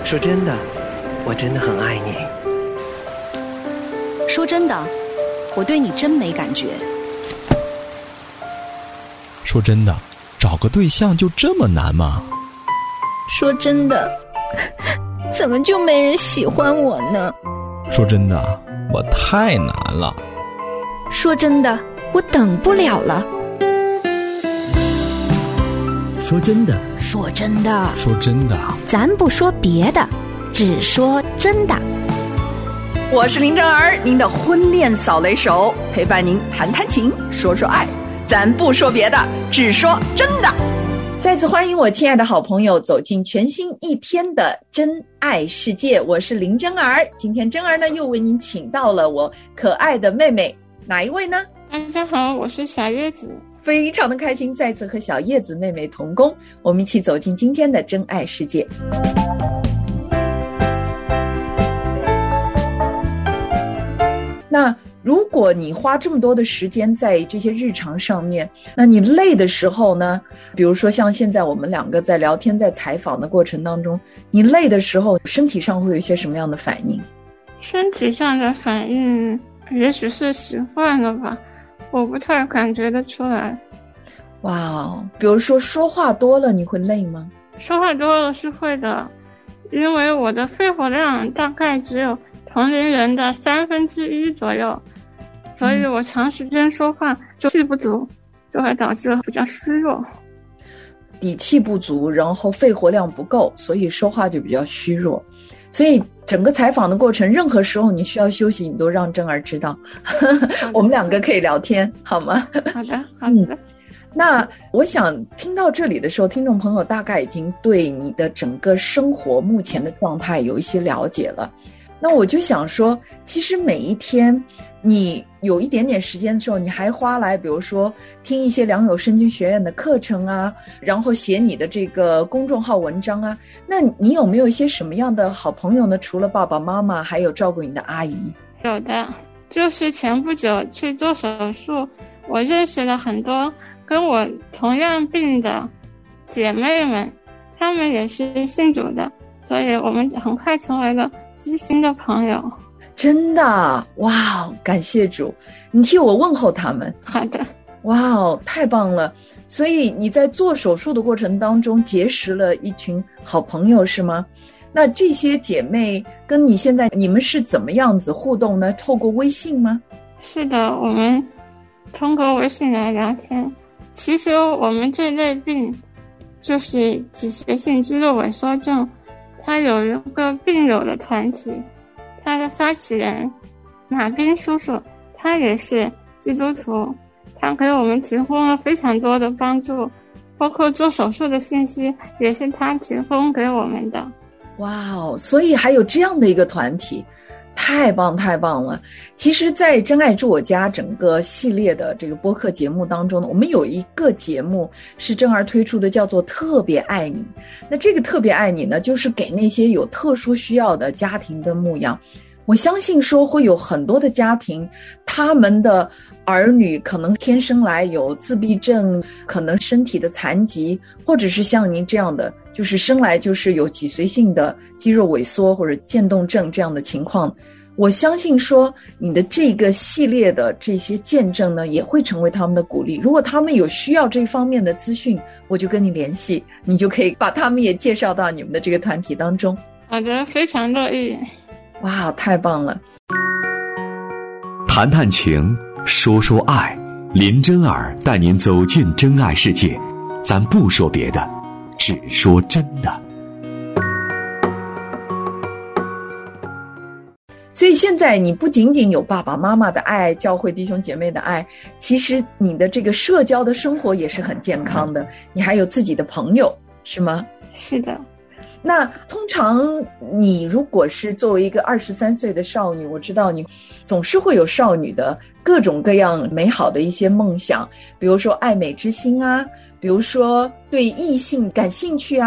说真的，我真的很爱你。 说真的，我对你真没感觉。 说真的，找个对象就这么难吗？ 说真的，怎么就没人喜欢我呢？ 说真的，我太难了。 说真的，我等不了了。 说真的， 说真的， 说真的， 咱不说别的，只说真的。 我是林正儿，您的婚恋扫雷手，陪伴您谈谈情，说说爱，咱不说别的，只说真的。再次欢迎我亲爱的好朋友走进全新一天的真爱世界，我是林真儿。今天真儿呢又为您请到了我可爱的妹妹，哪一位呢？ 大家好，我是小叶子。 非常的开心再次和小叶子妹妹同工，我们一起走进今天的真爱世界。那如果你花这么多的时间在这些日常上面，那你累的时候呢，比如说像现在我们两个在聊天在采访的过程当中，你累的时候身体上会有一些什么样的反应？ 身体上的反应也许是习惯了吧，我不太感觉得出来。 哇哦，比如说说话多了你会累吗？ 说话多了是会的，因为我的肺活量大概只有同龄人的1/3左右，所以我长时间说话就气不足，就会导致比较虚弱。 底气不足，然后肺活量不够，所以说话就比较虚弱。所以整个采访的过程，任何时候你需要休息，你都让真儿知道。我们两个可以聊天，好吗？ 好的，好的。 那我想听到这里的时候，听众朋友大概已经对你的整个生活目前的状态有一些了解了。那我就想说，其实每一天你有一点点时间的时候，你还花来比如说听一些良友圣经学院的课程啊，然后写你的这个公众号文章啊，那你有没有一些什么样的好朋友呢？除了爸爸妈妈，还有照顾你的阿姨？ 有的，就是前不久去做手术，我认识了很多跟我同样病的姐妹们，她们也是信主的，所以我们很快成为了知心的朋友。 真的，哇，感谢主，你替我问候他们。 好的。 哇，太棒了。所以你在做手术的过程当中结识了一群好朋友是吗？那这些姐妹跟你现在你们是怎么样子互动呢？透过微信吗？ 是的，我们通过微信来聊天。其实我们这类病就是脊髓性肌肉萎缩症，它有一个病友的团体，它的发起人马斌叔叔，他也是基督徒，他给我们提供了非常多的帮助，包括做手术的信息也是他提供给我们的。 哇哦，所以还有这样的一个团体，太棒太棒了。其实在真爱住我家整个系列的这个播客节目当中呢，我们有一个节目是真儿推出的，叫做特别爱你。那这个特别爱你呢，就是给那些有特殊需要的家庭的牧养。我相信说会有很多的家庭，他们的儿女可能天生来有自闭症，可能身体的残疾，或者是像您这样的就是生来就是有脊髓性的肌肉萎缩或者渐冻症这样的情况。我相信说你的这个系列的这些见证呢，也会成为他们的鼓励。如果他们有需要这方面的资讯，我就跟你联系，你就可以把他们也介绍到你们的这个团体当中。 好的，非常乐意。 哇，太棒了。 谈谈情，说说爱，林真儿带您走进真爱世界，咱不说别的，只说真的。 所以现在你不仅仅有爸爸妈妈的爱，教会弟兄姐妹的爱，其实你的这个社交的生活也是很健康的，你还有自己的朋友，是吗？ 是的。 那通常你如果是作为一个23岁的少女，我知道你总是会有少女的各种各样美好的一些梦想，比如说爱美之心啊，比如说对异性感兴趣啊，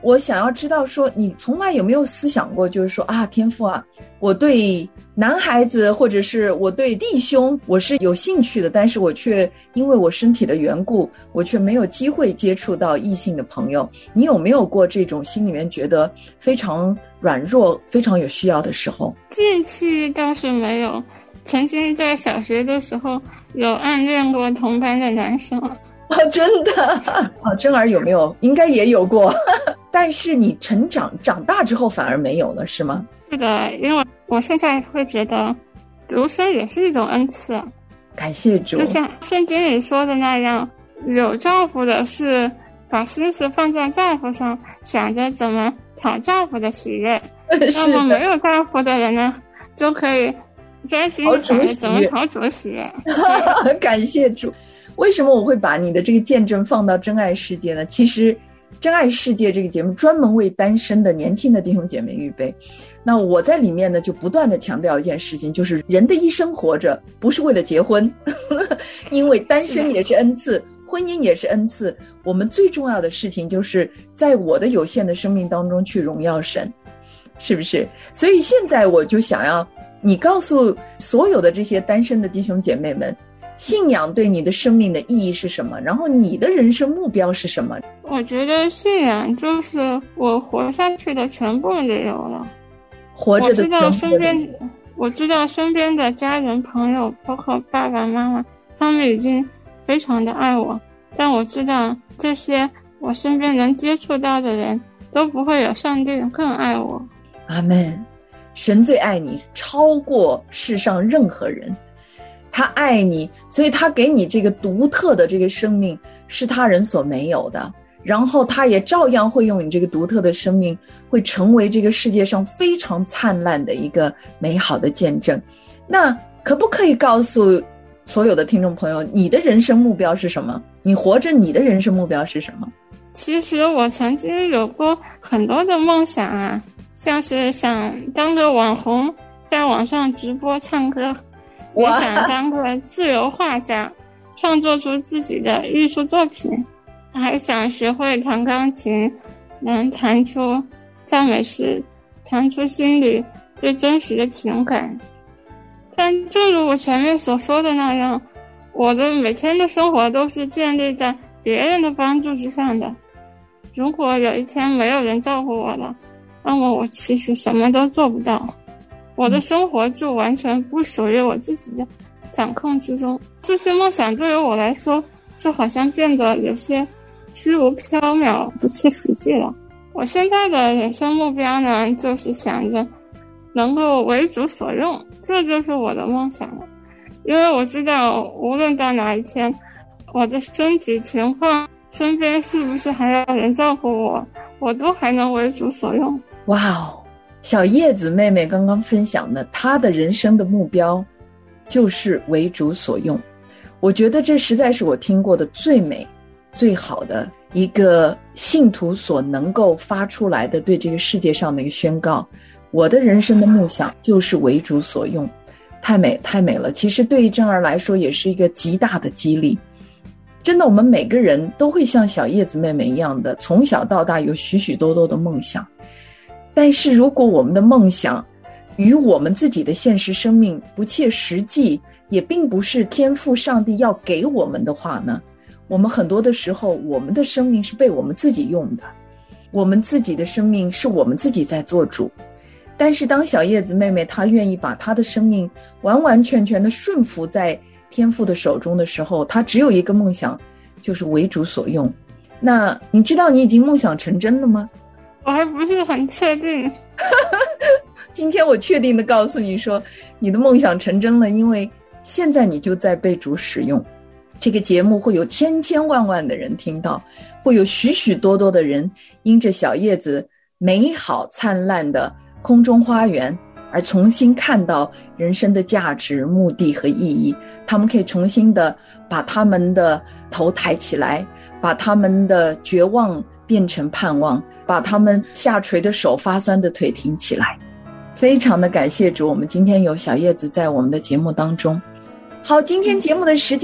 我想要知道说，你从来有没有思想过，就是说啊，天父啊，我对男孩子或者是我对弟兄我是有兴趣的，但是我却因为我身体的缘故，我却没有机会接触到异性的朋友。你有没有过这种心里面觉得非常软弱非常有需要的时候？ 近期倒是没有，曾经在小学的时候有暗恋过同班的男生。 真的珍儿有没有？应该也有过但是你长大之后反而没有了，是吗？ 是的，因为我现在会觉得独身也是一种恩赐。 感谢主， 就像圣经里说的那样，有丈夫的是把心思放在丈夫上，想着怎么讨丈夫的喜悦。那么没有丈夫的人呢，就可以专心想着怎么讨主的喜悦感谢主。为什么我会把你的这个见证放到真爱世界呢？其实真爱世界这个节目专门为单身的年轻的弟兄姐妹预备。那我在里面呢，就不断的强调一件事情，就是人的一生活着不是为了结婚因为单身也是恩赐，婚姻也是恩赐。我们最重要的事情就是在我的有限的生命当中去荣耀神，是不是？所以现在我就想要你告诉所有的这些单身的弟兄姐妹们，信仰对你的生命的意义是什么？然后你的人生目标是什么？ 我觉得信仰就是我活下去的全部理由了。 活着的全部理由。 我知道身边的家人朋友，包括爸爸妈妈，他们已经非常的爱我，但我知道这些我身边能接触到的人都不会有上帝更爱我。 阿们。神最爱你，超过世上任何人。他爱你，所以他给你这个独特的这个生命是他人所没有的，然后他也照样会用你这个独特的生命会成为这个世界上非常灿烂的一个美好的见证。那可不可以告诉所有的听众朋友，你的人生目标是什么？你活着，你的人生目标是什么？ 其实我曾经有过很多的梦想啊，像是想当个网红，在网上直播唱歌，也想当个自由画家，创作出自己的艺术作品，还想学会弹钢琴，能弹出赞美诗，弹出心里最真实的情感。但正如我前面所说的那样，我的每天的生活都是建立在别人的帮助之上的。如果有一天没有人照顾我了，那么我其实什么都做不到。我的生活就完全不属于我自己的掌控之中。这些梦想对于我来说，就好像变得有些虚无缥缈，不切实际了。我现在的人生目标呢，就是想着能够为主所用，这就是我的梦想了。因为我知道，无论到哪一天，我的身体情况，身边是不是还有人照顾我，我都还能为主所用。 哇哦！小叶子妹妹刚刚分享的，她的人生的目标就是为主所用。我觉得这实在是我听过的最美最好的一个信徒所能够发出来的对这个世界上的一个宣告。我的人生的梦想就是为主所用。太美太美了。其实对于珍儿来说也是一个极大的激励。真的，我们每个人都会像小叶子妹妹一样的，从小到大有许许多多的梦想。但是如果我们的梦想与我们自己的现实生命不切实际，也并不是天父上帝要给我们的话呢，我们很多的时候，我们的生命是被我们自己用的，我们自己的生命是我们自己在做主。但是当小叶子妹妹她愿意把她的生命完完全全的顺服在天父的手中的时候，她只有一个梦想，就是为主所用。那你知道你已经梦想成真了吗？ 我还不是很确定。 今天我确定的告诉你说，你的梦想成真了，因为现在你就在被主使用。这个节目会有千千万万的人听到，会有许许多多的人因着小叶子美好灿烂的空中花园而重新看到人生的价值、目的和意义。他们可以重新的把他们的头抬起来，把他们的绝望变成盼望，把他们下垂的手、发酸的腿挺起来。非常的感谢主，我们今天有小叶子在我们的节目当中。好，今天节目的时间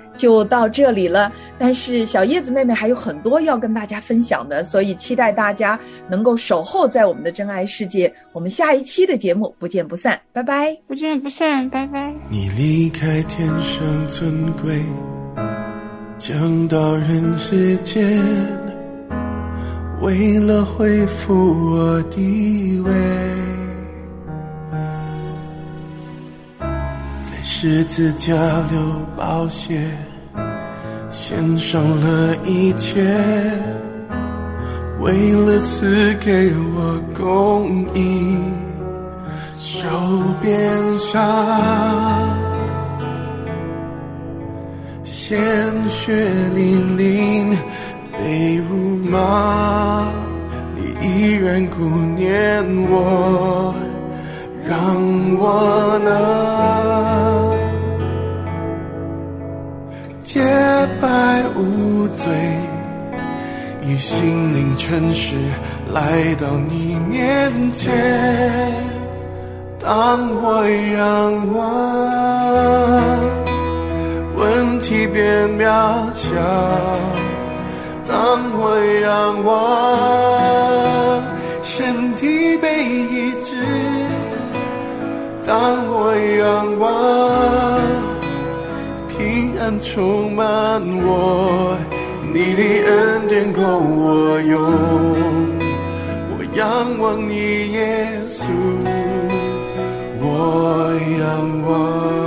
就到这里了。但是小叶子妹妹还有很多要跟大家分享的，所以期待大家能够守候在我们的真爱世界。我们下一期的节目不见不散，拜拜。 不见不散，拜拜。 你离开天上尊贵，降到人世间，为了恢复我地位，在十字架流宝血，献上了一切，为了赐给我公义，手边上鲜血淋淋，被辱骂，你依然顾念我，让我能洁白无罪，以心灵诚实来到你面前。当我仰望，问题变渺小；当我仰望，身体被医治；当我仰望，平安充满我，你的恩典够我用。我仰望你耶稣，我仰望。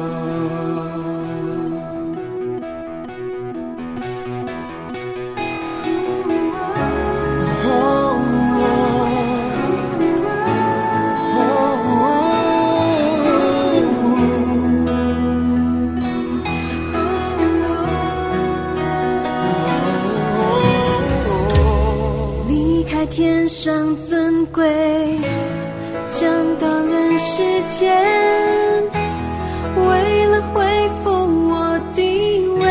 天上尊贵，降到人世间，为了恢复我地位，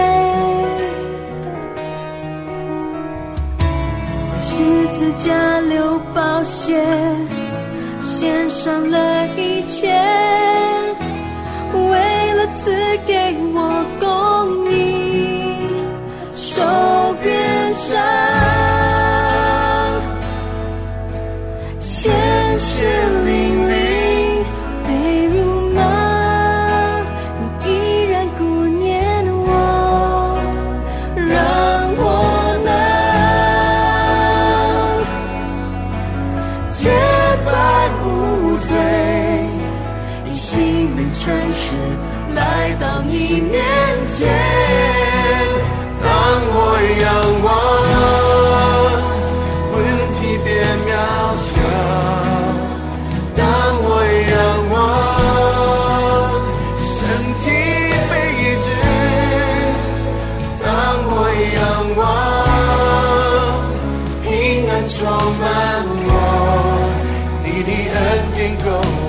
在十字架流宝血，献上了一切，为了赐给我公义，手边上鲜血淋淋，被辱骂，你依然顾念我，让我能洁白无罪，以心灵诚实来到你面前。当我仰望，问题变渺小；当我仰望，身体被医治；当我仰望，平安充满我，你的恩典够